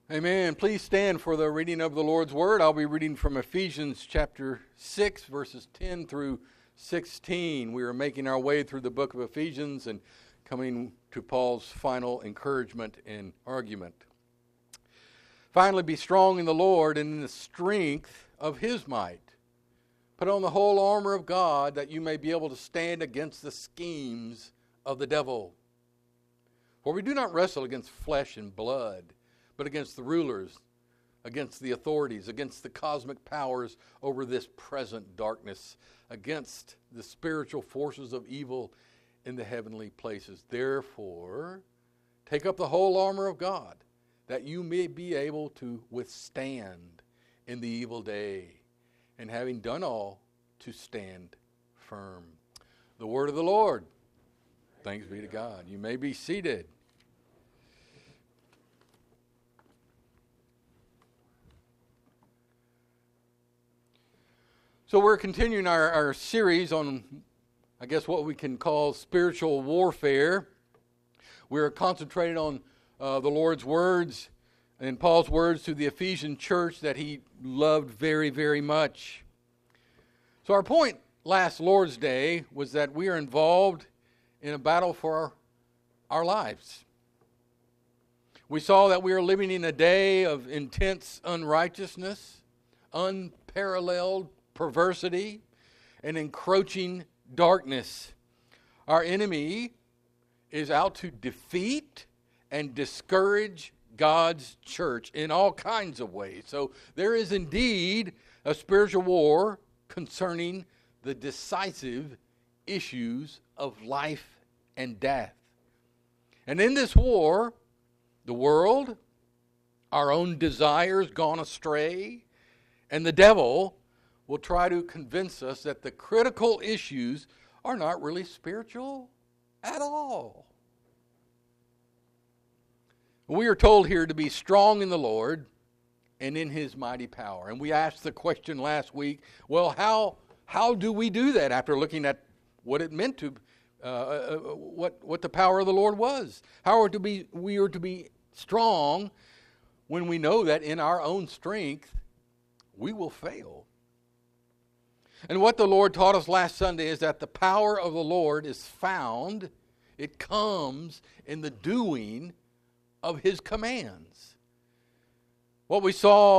Amen. Please stand for the reading of the Lord's Word. I'll be reading from Ephesians chapter 6, verses 10 through 16. We are making our way through the book of Ephesians and coming to Paul's final encouragement and argument. Finally, be strong in the Lord and in the strength of His might. Put on the whole armor of God that you may be able to stand against the schemes of the devil. For we do not wrestle against flesh and blood, but against the rulers, against the authorities, against the cosmic powers over this present darkness, against the spiritual forces of evil in the heavenly places. Therefore, take up the whole armor of God, that you may be able to withstand in the evil day, and having done all, to stand firm. The word of the Lord. Thanks be to God. You may be seated. So we're continuing our series on, I guess, what we can call spiritual warfare. We're concentrating on the Lord's words and Paul's words to the Ephesian church that he loved very, very much. So our point last Lord's Day was that we are involved in a battle for our lives. We saw that we are living in a day of intense unrighteousness, unparalleled perversity, and encroaching darkness. Our enemy is out to defeat and discourage God's church in all kinds of ways. So there is indeed a spiritual war concerning the decisive issues of life and death. And in this war, the world, our own desires gone astray, and the devil will try to convince us that the critical issues are not really spiritual at all. We are told here to be strong in the Lord and in His mighty power. And we asked the question last week, well, how do we do that after looking at what it meant to, what the power of the Lord was? How are we are to be strong when we know that in our own strength we will fail? And what the Lord taught us last Sunday is that the power of the Lord is found, it comes in the doing of His commands. What we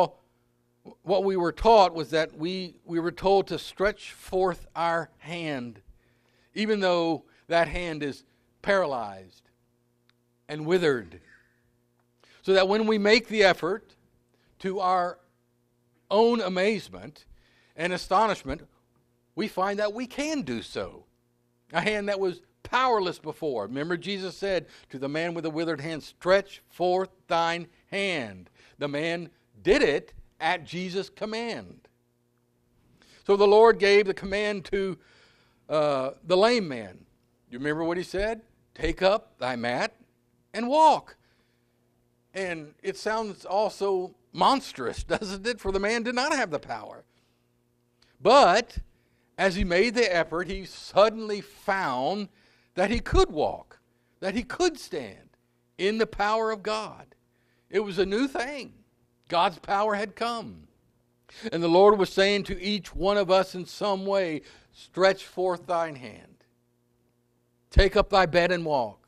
were taught was that we were told to stretch forth our hand, even though that hand is paralyzed and withered. So that when we make the effort, to our own amazement and astonishment, we find that we can do so. A hand that was powerless before. Remember, Jesus said to the man with the withered hand, stretch forth thine hand. The man did it at Jesus' command. So the Lord gave the command to the lame man. You remember what He said? Take up thy mat and walk. And it sounds also monstrous, doesn't it? For the man did not have the power. But as he made the effort, he suddenly found that he could walk, that he could stand in the power of God. It was a new thing. God's power had come. And the Lord was saying to each one of us in some way, stretch forth thine hand. Take up thy bed and walk.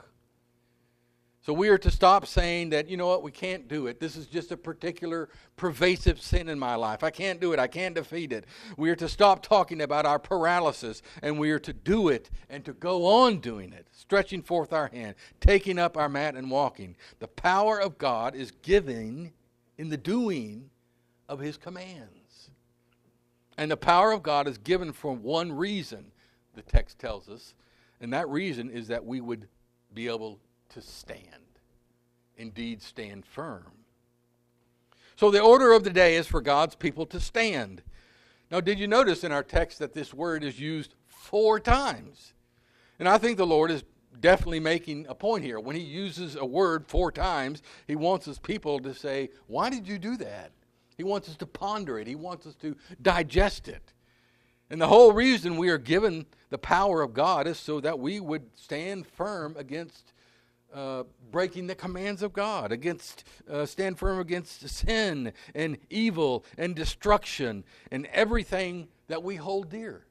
So we are to stop saying that, you know what, we can't do it. This is just a particular pervasive sin in my life. I can't do it. I can't defeat it. We are to stop talking about our paralysis, and we are to do it and to go on doing it, stretching forth our hand, taking up our mat and walking. The power of God is given in the doing of His commands. And the power of God is given for one reason, the text tells us, and that reason is that we would be able to stand. Indeed, stand firm. So the order of the day is for God's people to stand. Now, did you notice in our text that this word is used 4 times? And I think the Lord is definitely making a point here. When He uses a word 4 times, He wants His people to say, why did you do that? He wants us to ponder it. He wants us to digest it. And the whole reason we are given the power of God is so that we would stand firm against breaking the commands of God, stand firm against sin and evil and destruction and everything that we hold dear.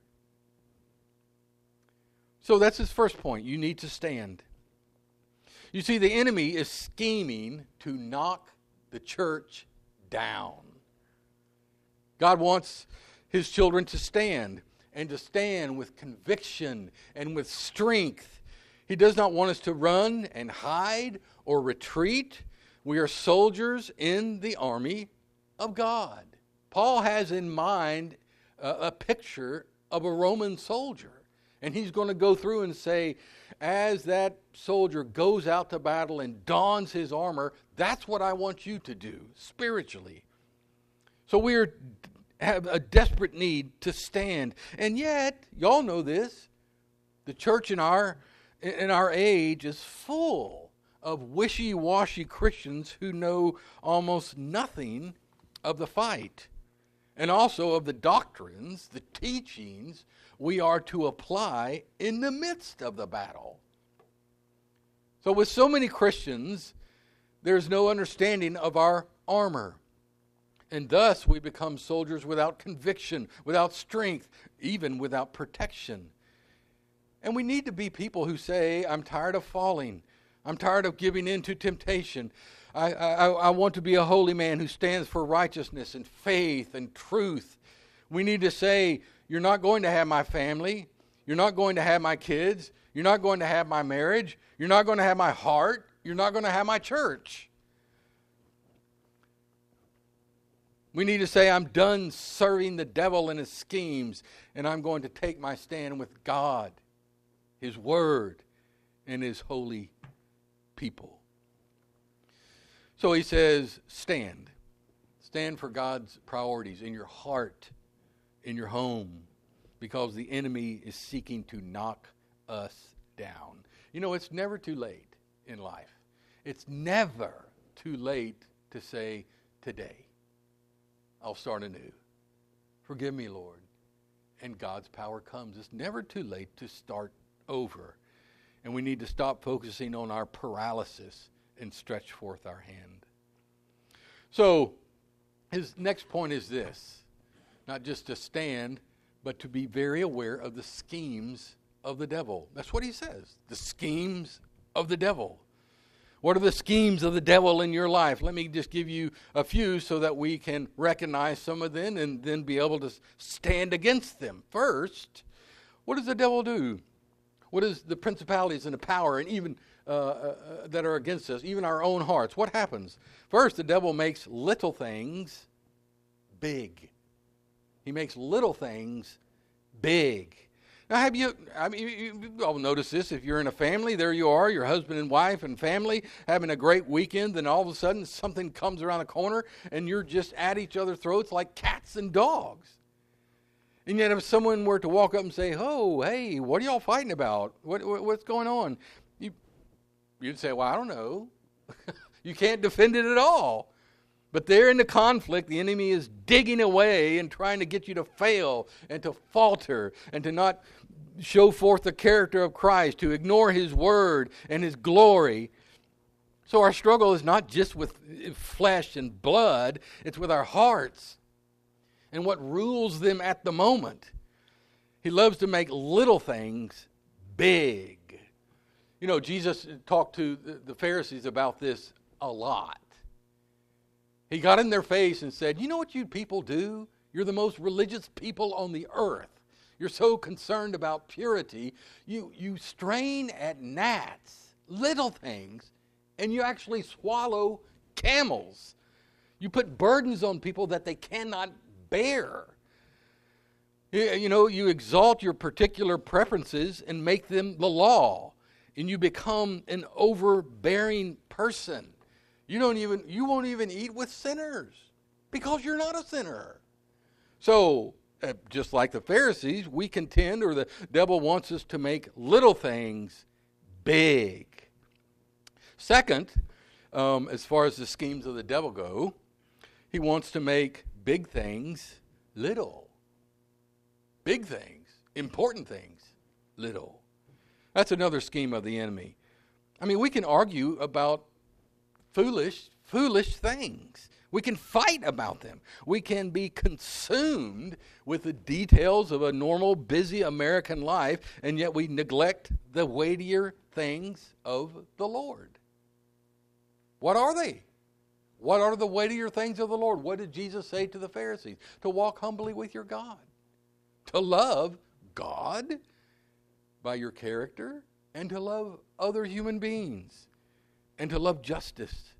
So that's his first point. You need to stand. You see, the enemy is scheming to knock the church down. God wants his children to stand, and to stand with conviction and with strength. He does not want us to run and hide or retreat. We are soldiers in the army of God. Paul has in mind a picture of a Roman soldier. And he's going to go through and say, as that soldier goes out to battle and dons his armor, that's what I want you to do spiritually. So we have a desperate need to stand. And yet, y'all know this, the church in our age is full of wishy-washy Christians who know almost nothing of the fight, and also of the doctrines, the teachings we are to apply in the midst of the battle. So with so many Christians, there's no understanding of our armor. And thus we become soldiers without conviction, without strength, even without protection. And we need to be people who say, I'm tired of falling. I'm tired of giving in to temptation. I want to be a holy man who stands for righteousness and faith and truth. We need to say, you're not going to have my family. You're not going to have my kids. You're not going to have my marriage. You're not going to have my heart. You're not going to have my church. We need to say, I'm done serving the devil and his schemes, and I'm going to take my stand with God, his word, and his holy people. So he says, stand. Stand for God's priorities in your heart, in your home, because the enemy is seeking to knock us down. You know, it's never too late in life. It's never too late to say, today, I'll start anew. Forgive me, Lord. And God's power comes. It's never too late to start over. And we need to stop focusing on our paralysis and stretch forth our hand. So, his next point is this. Not just to stand, but to be very aware of the schemes of the devil. That's what he says. The schemes of the devil. What are the schemes of the devil in your life? Let me just give you a few so that we can recognize some of them and then be able to stand against them. First, what does the devil do? What is the principalities and the power and even that are against us, even our own hearts? What happens? First, the devil makes little things big. He makes little things big. Now, you all notice this. If you're in a family, there you are, your husband and wife and family having a great weekend, then all of a sudden something comes around the corner and you're just at each other's throats like cats and dogs. And yet if someone were to walk up and say, oh, hey, what are y'all fighting about? What's going on? You'd say, well, I don't know. You can't defend it at all. But there in the conflict, the enemy is digging away and trying to get you to fail and to falter and to not show forth the character of Christ, to ignore his word and his glory. So our struggle is not just with flesh and blood, it's with our hearts and what rules them at the moment. He loves to make little things big. You know, Jesus talked to the Pharisees about this a lot. He got in their face and said, you know what you people do? You're the most religious people on the earth. You're so concerned about purity. You strain at gnats, little things, and you actually swallow camels. You put burdens on people that they cannot bear. You know, you exalt your particular preferences and make them the law, and you become an overbearing person. You won't even eat with sinners because you're not a sinner. So, just like the Pharisees, we contend, or the devil wants us to make little things big. Second, as far as the schemes of the devil go, he wants to make big things little. Big things, important things, little. That's another scheme of the enemy. I mean, we can argue about foolish things. We can fight about them. We can be consumed with the details of a normal, busy American life, and yet we neglect the weightier things of the Lord. What are they? What are the weightier things of the Lord? What did Jesus say to the Pharisees? To walk humbly with your God. To love God by your character, and to love other human beings, and to love justice.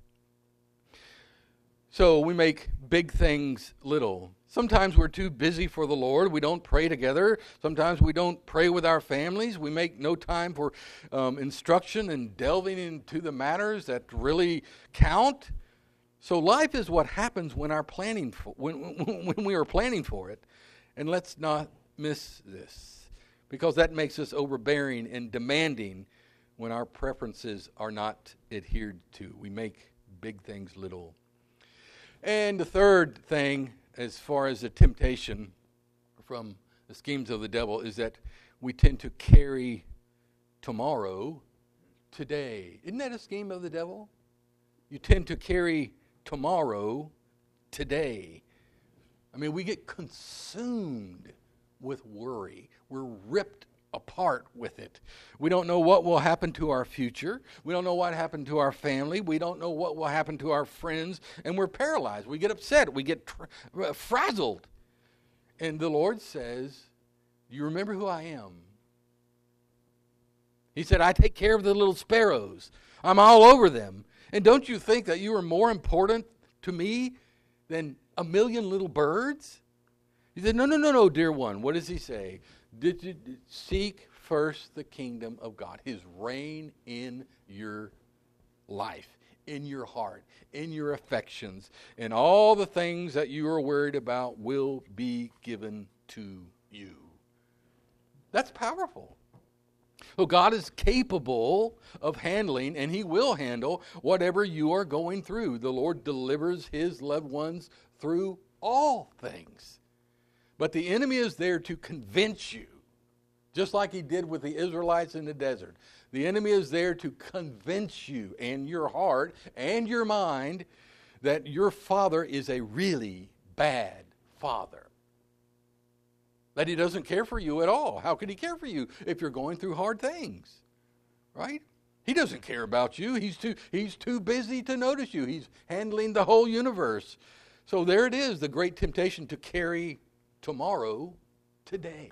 So we make big things little. Sometimes we're too busy for the Lord. We don't pray together. Sometimes we don't pray with our families. We make no time for instruction and delving into the matters that really count. So life is what happens when when we are planning for it. And let's not miss this, because that makes us overbearing and demanding when our preferences are not adhered to. We make big things little. And the third thing, as far as the temptation from the schemes of the devil, is that we tend to carry tomorrow today. Isn't that a scheme of the devil? You tend to carry tomorrow today. I mean, we get consumed with worry. We're ripped apart with it. We don't know what will happen to our future. We don't know what happened to our family. We don't know what will happen to our friends. And we're paralyzed. We get upset. We get frazzled. And the Lord says, do you remember who I am? He said, I take care of the little sparrows. I'm all over them. And don't you think that you are more important to me than a million little birds? He said, no, dear one. What does he say? Did you seek first the kingdom of God, his reign in your life, in your heart, in your affections, and all the things that you are worried about will be given to you. That's powerful. So God is capable of handling, and he will handle whatever you are going through. The Lord delivers his loved ones through all things. But the enemy is there to convince you, just like he did with the Israelites in the desert. The enemy is there to convince you and your heart and your mind that your father is a really bad father. That he doesn't care for you at all. How could he care for you if you're going through hard things? Right? He doesn't care about you. He's too busy to notice you. He's handling the whole universe. So there it is, the great temptation to carry tomorrow today.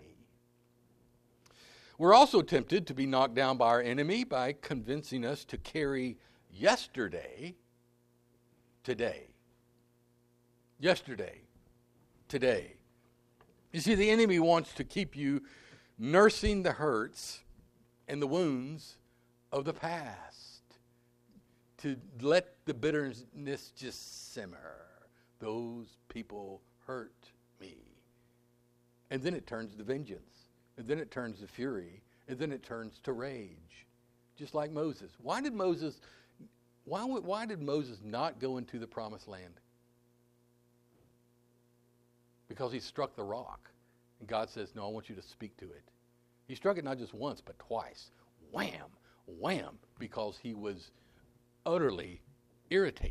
We're also tempted to be knocked down by our enemy by convincing us to carry yesterday today. Yesterday today. You see, the enemy wants to keep you nursing the hurts and the wounds of the past, to let the bitterness just simmer. Those people hurt me. And then it turns to vengeance. And then it turns to fury. And then it turns to rage. Just like Moses. Why did Moses not go into the promised land? Because he struck the rock. And God says, no, I want you to speak to it. He struck it not just once, but twice. Wham, wham, because he was utterly irritated.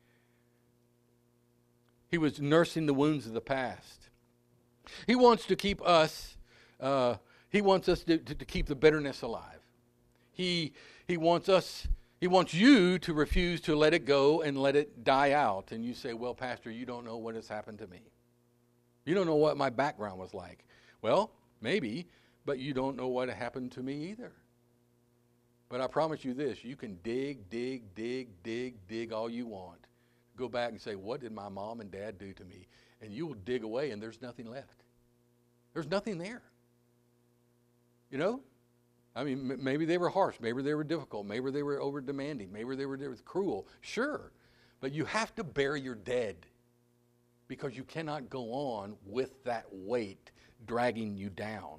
He was nursing the wounds of the past. He wants to keep us, he wants us to keep the bitterness alive. He wants you to refuse to let it go and let it die out. And you say, well, Pastor, you don't know what has happened to me. You don't know what my background was like. Well, maybe, but you don't know what happened to me either. But I promise you this, you can dig all you want. Go back and say, what did my mom and dad do to me? And you will dig away and there's nothing left. There's nothing there. You know? I mean, maybe they were harsh. Maybe they were difficult. Maybe they were over demanding. Maybe they were cruel. Sure. But you have to bury your dead, because you cannot go on with that weight dragging you down.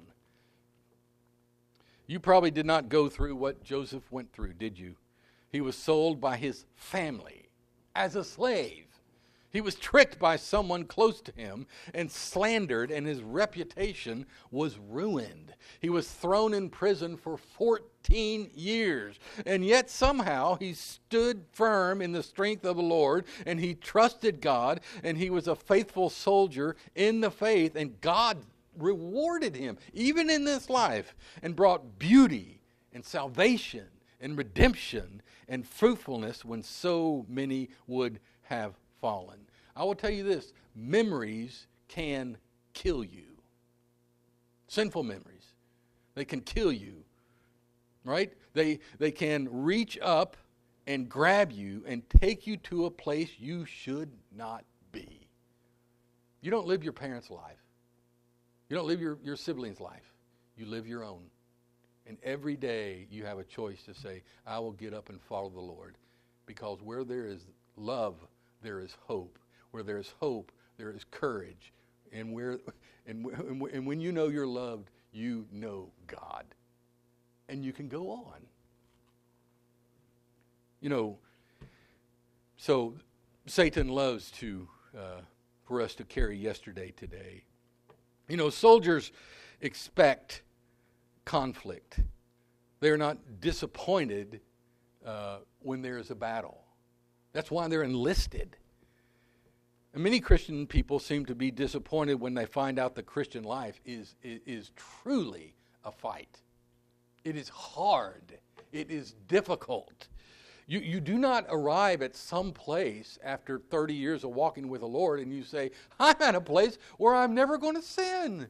You probably did not go through what Joseph went through, did you? He was sold by his family as a slave. He was tricked by someone close to him and slandered, and his reputation was ruined. He was thrown in prison for 14 years. And yet somehow he stood firm in the strength of the Lord, and he trusted God, and he was a faithful soldier in the faith, and God rewarded him, even in this life, and brought beauty and salvation and redemption and fruitfulness when so many would have fallen. I will tell you this, memories can kill you. Sinful memories. They can kill you, right? They can reach up and grab you and take you to a place you should not be. You don't live your parents' life. You don't live your siblings' life. You live your own. And every day you have a choice to say, I will get up and follow the Lord. Because where there is love, there is hope. Where there is hope, there is courage. And when you know you're loved, you know God. And you can go on. You know, so Satan loves for us to carry yesterday today. You know, soldiers expect conflict. They're not disappointed when there is a battle. That's why they're enlisted. And many Christian people seem to be disappointed when they find out the Christian life is truly a fight. It is hard. It is difficult. You do not arrive at some place after 30 years of walking with the Lord and you say, I'm at a place where I'm never going to sin.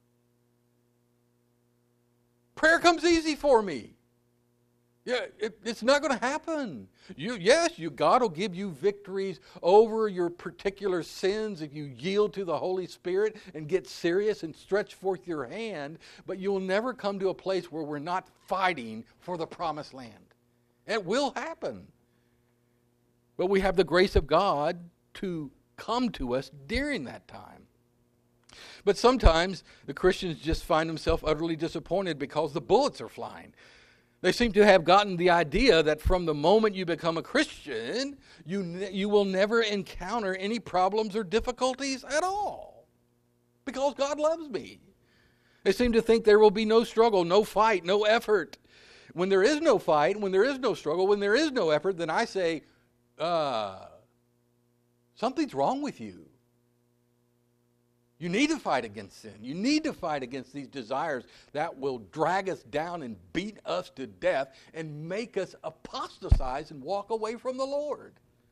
Prayer comes easy for me. Yeah, it's not going to happen. God will give you victories over your particular sins if you yield to the Holy Spirit and get serious and stretch forth your hand, but you'll never come to a place where we're not fighting for the promised land. It will happen. But we have the grace of God to come to us during that time. But sometimes the Christians just find themselves utterly disappointed because the bullets are flying. They seem to have gotten the idea that from the moment you become a Christian, you will never encounter any problems or difficulties at all because God loves me. They seem to think there will be no struggle, no fight, no effort. When there is no fight, when there is no struggle, when there is no effort, then I say, something's wrong with you. You need to fight against sin. You need to fight against these desires that will drag us down and beat us to death and make us apostatize and walk away from the Lord.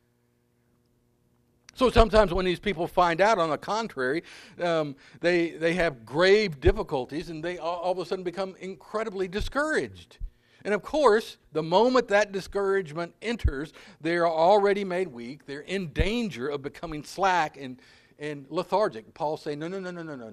So sometimes when these people find out, on the contrary, they have grave difficulties and they all of a sudden become incredibly discouraged. And of course, the moment that discouragement enters, they are already made weak. They're in danger of becoming slack and lethargic. Paul's saying, no.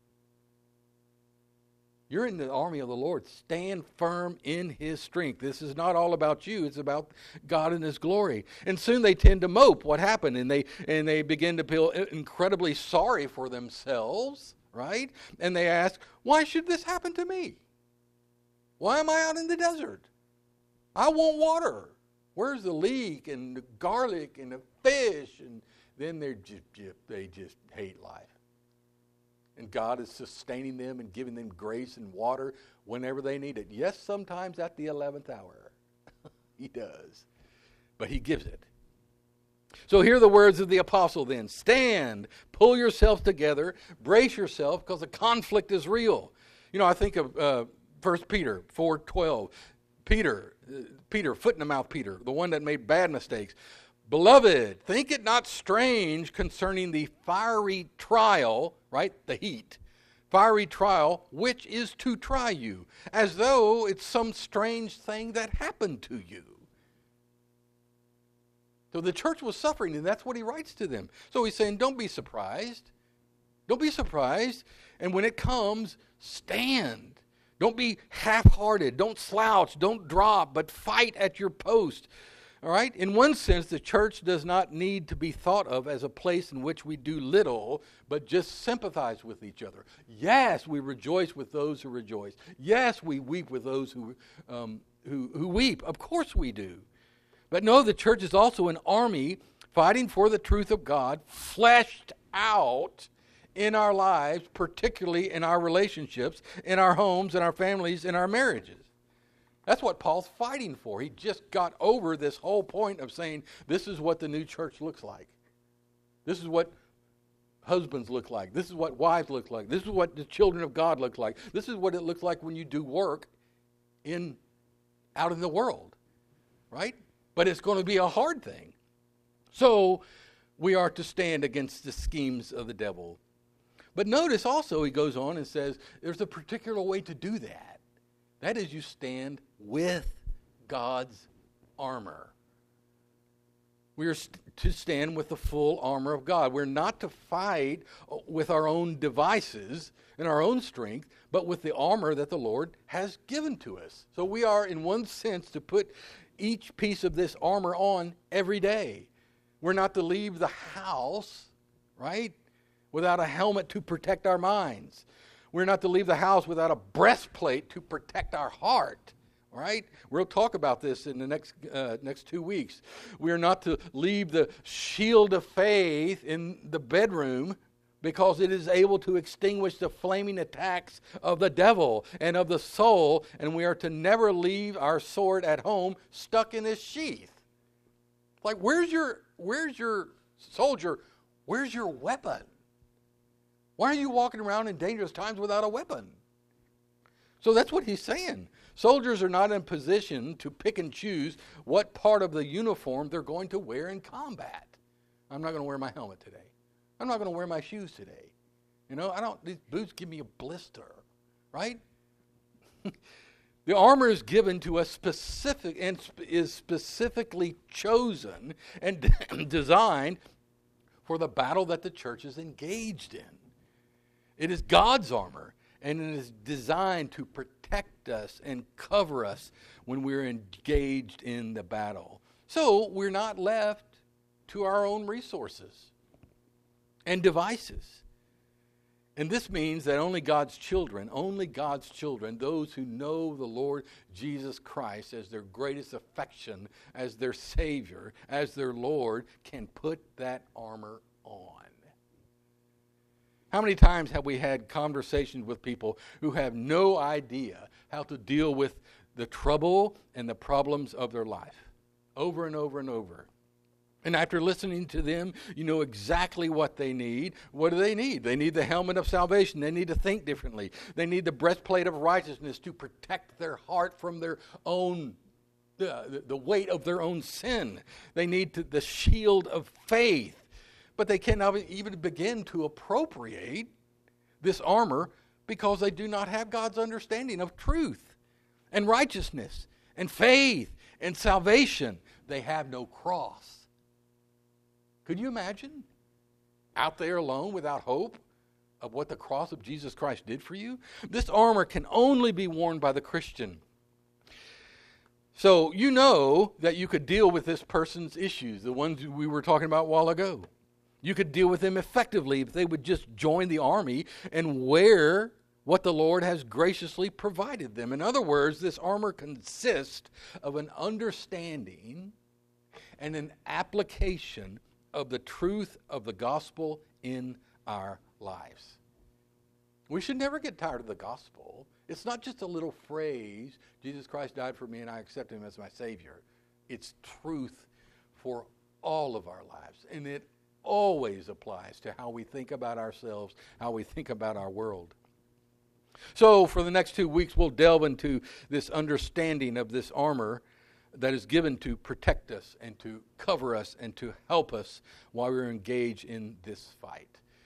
You're in the army of the Lord. Stand firm in His strength. This is not all about you. It's about God and His glory. And soon they tend to mope what happened, and they begin to feel incredibly sorry for themselves, right? And they ask, why should this happen to me? Why am I out in the desert? I want water. Where's the leek and the garlic and the fish? And then they just hate life. And God is sustaining them and giving them grace and water whenever they need it. Yes, sometimes at the 11th hour. He does. But He gives it. So hear the words of the apostle then. Stand, pull yourself together, brace yourself, because the conflict is real. You know, I think of 1 Peter 4:12. Peter, foot in the mouth Peter, the one that made bad mistakes. Beloved, think it not strange concerning the fiery trial, right, the heat, fiery trial, which is to try you, as though it's some strange thing that happened to you. So the church was suffering, and that's what he writes to them. So he's saying, don't be surprised. Don't be surprised. And when it comes, stand. Don't be half-hearted. Don't slouch. Don't drop, but fight at your post. All right? In one sense, the church does not need to be thought of as a place in which we do little, but just sympathize with each other. Yes, we rejoice with those who rejoice. Yes, we weep with those who weep. Of course we do. But no, the church is also an army fighting for the truth of God fleshed out in our lives, particularly in our relationships, in our homes, in our families, in our marriages. That's what Paul's fighting for. He just got over this whole point of saying, this is what the new church looks like. This is what husbands look like. This is what wives look like. This is what the children of God look like. This is what it looks like when you do work out in the world, right? But it's going to be a hard thing. So we are to stand against the schemes of the devil. But notice also he goes on and says there's a particular way to do that. That is, you stand with God's armor. We are to stand with the full armor of God. We're not to fight with our own devices and our own strength, but with the armor that the Lord has given to us. So we are, in one sense, to put each piece of this armor on every day. We're not to leave the house, right, without a helmet to protect our minds. We're not to leave the house without a breastplate to protect our heart. All right? We'll talk about this in the next 2 weeks. We are not to leave the shield of faith in the bedroom because it is able to extinguish the flaming attacks of the devil and of the soul, and we are to never leave our sword at home stuck in its sheath. Like, where's your soldier? Where's your weapon? Why are you walking around in dangerous times without a weapon? So that's what he's saying. Soldiers are not in position to pick and choose what part of the uniform they're going to wear in combat. I'm not going to wear my helmet today. I'm not going to wear my shoes today. These boots give me a blister, right? The armor is given to us specific and is specifically chosen and designed for the battle that the church is engaged in. It is God's armor, and it is designed to protect us and cover us when we're engaged in the battle. So we're not left to our own resources and devices. And this means that only God's children, those who know the Lord Jesus Christ as their greatest affection, as their Savior, as their Lord, can put that armor on. How many times have we had conversations with people who have no idea how to deal with the trouble and the problems of their life? Over and over and over. And after listening to them, you know exactly what they need. What do they need? They need the helmet of salvation. They need to think differently. They need the breastplate of righteousness to protect their heart from their own, the weight of their own sin. They need the shield of faith. But they cannot even begin to appropriate this armor because they do not have God's understanding of truth and righteousness and faith and salvation. They have no cross. Could you imagine? Out there alone without hope of what the cross of Jesus Christ did for you? This armor can only be worn by the Christian. So you know that you could deal with this person's issues, the ones we were talking about a while ago. You could deal with them effectively if they would just join the army and wear what the Lord has graciously provided them. In other words, this armor consists of an understanding and an application of the truth of the gospel in our lives. We should never get tired of the gospel. It's not just a little phrase, Jesus Christ died for me and I accept him as my Savior. It's truth for all of our lives. And it always applies to how we think about ourselves, how we think about our world. So for the next 2 weeks, we'll delve into this understanding of this armor that is given to protect us and to cover us and to help us while we're engaged in this fight.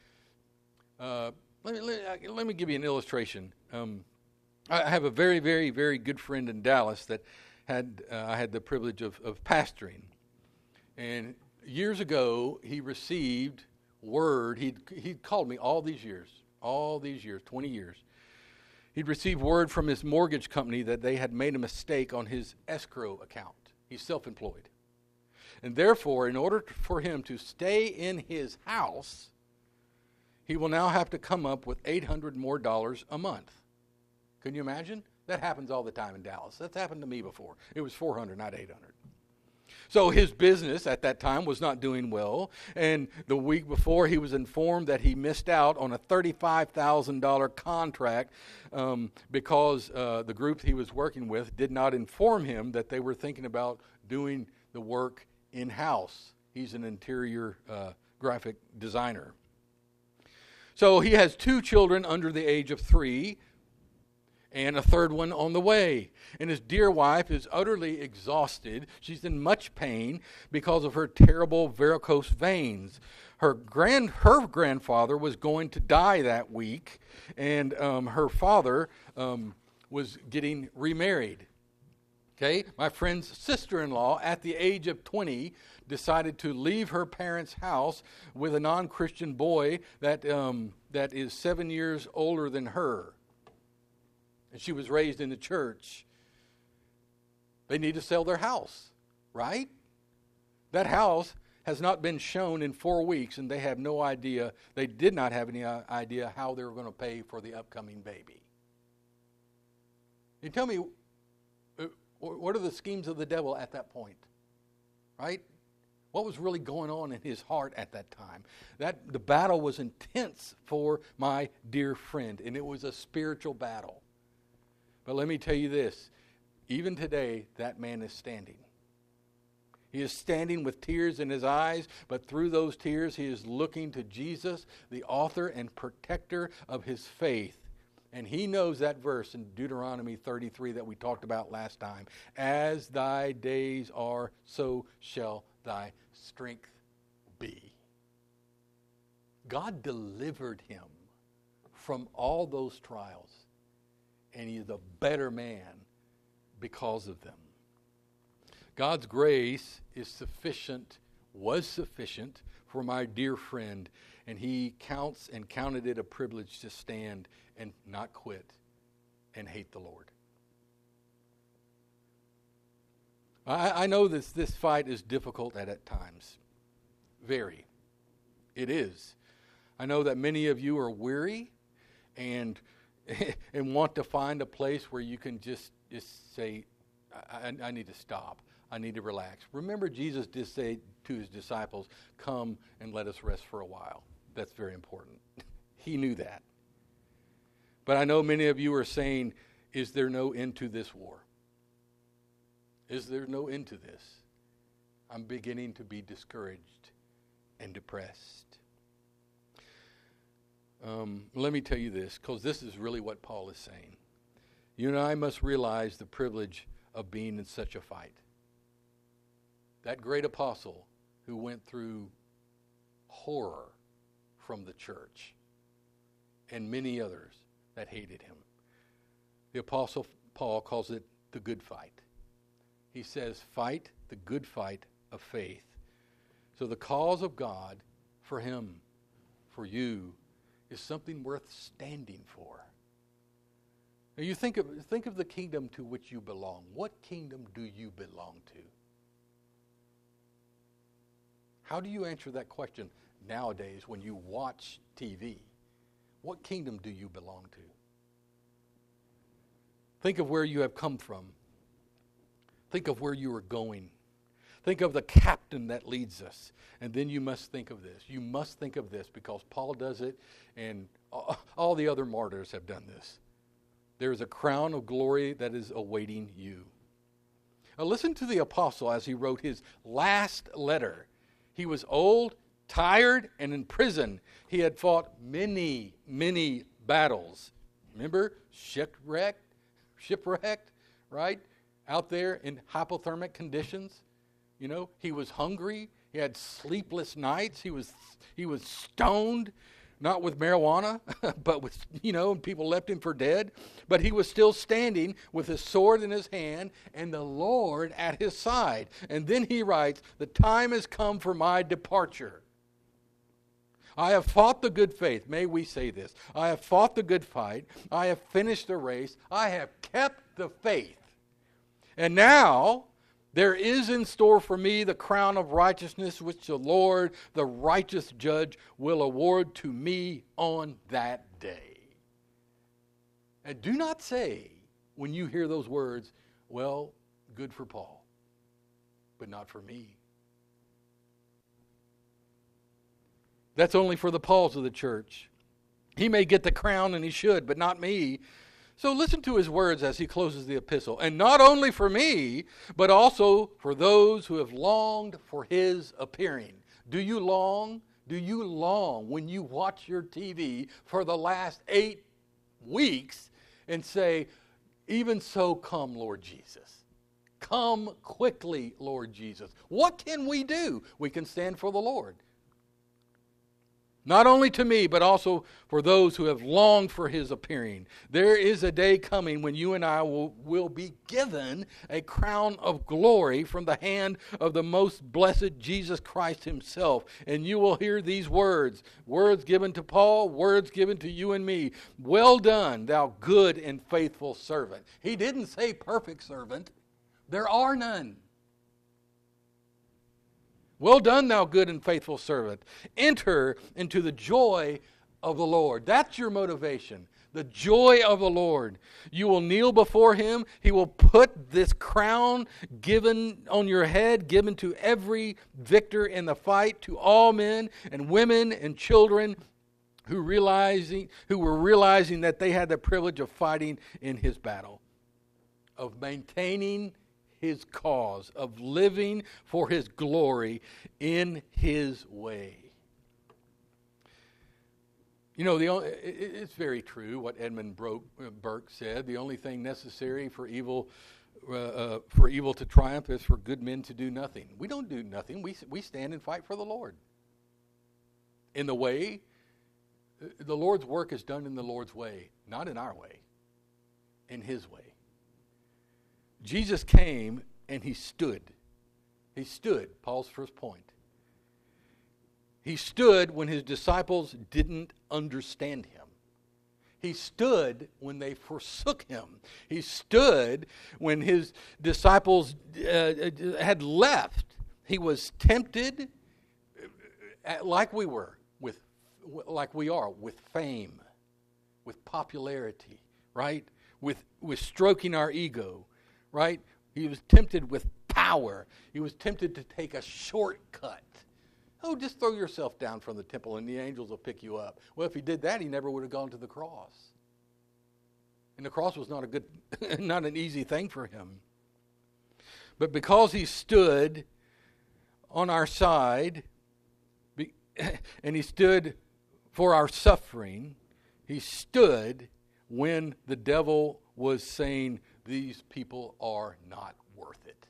Let me give you an illustration. I have a very, very, very good friend in Dallas that I had the privilege of pastoring. And years ago, he received word. He'd called me all these years, 20 years. He'd received word from his mortgage company that they had made a mistake on his escrow account. He's self-employed. And therefore, in order for him to stay in his house, he will now have to come up with $800 more a month. Can you imagine? That happens all the time in Dallas. That's happened to me before. It was $400, not $800. So his business at that time was not doing well, and the week before he was informed that he missed out on a $35,000 contract because the group he was working with did not inform him that they were thinking about doing the work in-house. He's an interior graphic designer. So he has 2 children under the age of 3, and a third one on the way. And his dear wife is utterly exhausted. She's in much pain because of her terrible varicose veins. Her grandfather was going to die that week, and her father was getting remarried. Okay, my friend's sister-in-law, at the age of 20, decided to leave her parents' house with a non-Christian boy that is 7 years older than her. And she was raised in the church. They need to sell their house, right? That house has not been shown in 4 weeks, and they have no idea, they did not have any idea how they were going to pay for the upcoming baby. You tell me, what are the schemes of the devil at that point, right? What was really going on in his heart at that time? The battle was intense for my dear friend, and it was a spiritual battle. But let me tell you this, even today, that man is standing. He is standing with tears in his eyes, but through those tears, he is looking to Jesus, the author and protector of his faith. And he knows that verse in Deuteronomy 33 that we talked about last time. As thy days are, so shall thy strength be. God delivered him from all those trials. And he is a better man because of them. God's grace is sufficient, was sufficient for my dear friend, and he counted it a privilege to stand and not quit and hate the Lord. I know this fight is difficult at times. Very. It is. I know that many of you are weary and want to find a place where you can just say, I need to stop. I need to relax. Remember, Jesus did say to his disciples, come and let us rest for a while. That's very important. He knew that. But I know many of you are saying, is there no end to this war? Is there no end to this? I'm beginning to be discouraged and depressed. Let me tell you this, because this is really what Paul is saying. You and I must realize the privilege of being in such a fight. That great apostle who went through horror from the church and many others that hated him. The apostle Paul calls it the good fight. He says, fight the good fight of faith. So the cause of God for him, for you, is something worth standing for. Now you think of the kingdom to which you belong. What kingdom do you belong to? How do you answer that question nowadays when you watch TV? What kingdom do you belong to? Think of where you have come from. Think of where you are going. Think of the captain that leads us. And then you must think of this. You must think of this because Paul does it and all the other martyrs have done this. There is a crown of glory that is awaiting you. Now listen to the apostle as he wrote his last letter. He was old, tired, and in prison. He had fought many, many battles. Remember? Shipwrecked, right? Out there in hypothermic conditions. You know, he was hungry. He had sleepless nights. He was stoned, not with marijuana, but with, and people left him for dead. But he was still standing with his sword in his hand and the Lord at his side. And then he writes, the time has come for my departure. I have fought the good faith. May we say this. I have fought the good fight. I have finished the race. I have kept the faith. And now there is in store for me the crown of righteousness, which the Lord, the righteous judge, will award to me on that day. And do not say, when you hear those words, well, good for Paul. but not for me. That's only for the Pauls of the church. He may get the crown, and he should, but not me. So listen to his words as he closes the epistle. And not only for me, but also for those who have longed for his appearing. Do you long? Do you long when you watch your TV for the last 8 weeks and say, even so, come, Lord Jesus. Come quickly, Lord Jesus. What can we do? We can stand for the Lord. Not only to me, but also for those who have longed for his appearing. There is a day coming when you and I will be given a crown of glory from the hand of the most blessed Jesus Christ himself. And you will hear these words given to Paul, words given to you and me. Well done, thou good and faithful servant. He didn't say perfect servant. There are none. Well done, thou good and faithful servant. Enter into the joy of the Lord. That's your motivation. The joy of the Lord. You will kneel before him. He will put this crown given on your head, given to every victor in the fight, to all men and women and children who were realizing that they had the privilege of fighting in his battle, of maintaining his cause, of living for his glory in his way. You know, it's very true what Edmund Burke said. The only thing necessary for evil to triumph is for good men to do nothing. We don't do nothing. We stand and fight for the Lord. In the way, the Lord's work is done in the Lord's way, not in our way, in his way. Jesus came and he stood. He stood, Paul's first point. He stood when his disciples didn't understand him. He stood when they forsook him. He stood when his disciples had left. He was tempted like we are, with fame, with popularity, right? With stroking our ego. Right? He was tempted with power. He was tempted to take a shortcut. Oh, just throw yourself down from the temple and the angels will pick you up. Well, if he did that, he never would have gone to the cross. And the cross was not an easy thing for him. But because he stood on our side, and he stood for our suffering, he stood when the devil was saying, these people are not worth it.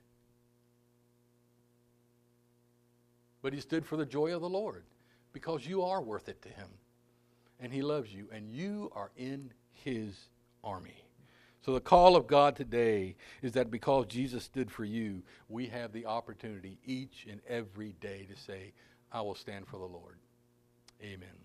But he stood for the joy of the Lord because you are worth it to him. And he loves you and you are in his army. So the call of God today is that because Jesus stood for you, we have the opportunity each and every day to say, I will stand for the Lord. Amen.